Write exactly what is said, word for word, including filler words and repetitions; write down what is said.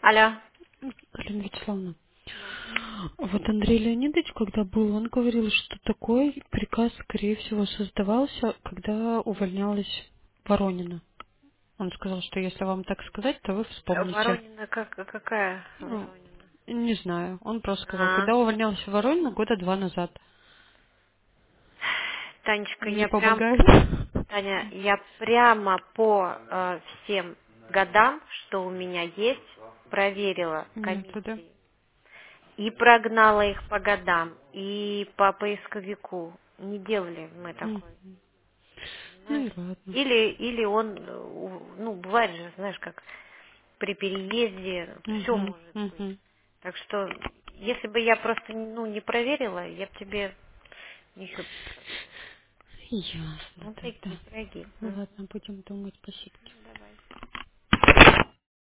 Алло. Галина Вячеславовна, Да. вот Андрей Леонидович, когда был, он говорил, что такой приказ, скорее всего, создавался, когда увольнялась Воронина. Он сказал, что если вам так сказать, то вы вспомните. Воронина как, какая Ну, Воронина? не знаю. Он просто сказал, А, когда увольнялась Воронина года два назад. Танечка, Не я прям, помогает? Таня, я прямо по э, всем годам, что у меня есть, проверила Нету, да? комиссии. И прогнала их по годам, и по поисковику. Не делали мы М. такое. Ну Понимаешь? и ладно. Или, или он, э, у- ну, бывает же, знаешь, как при переезде, все Угу, может быть. угу. Так что, если бы я просто, ну, не проверила, я бы тебе ничего бы не сказала. Ясно Вот тогда. такие пироги. Ну М. ладно, будем думать. Спасибо.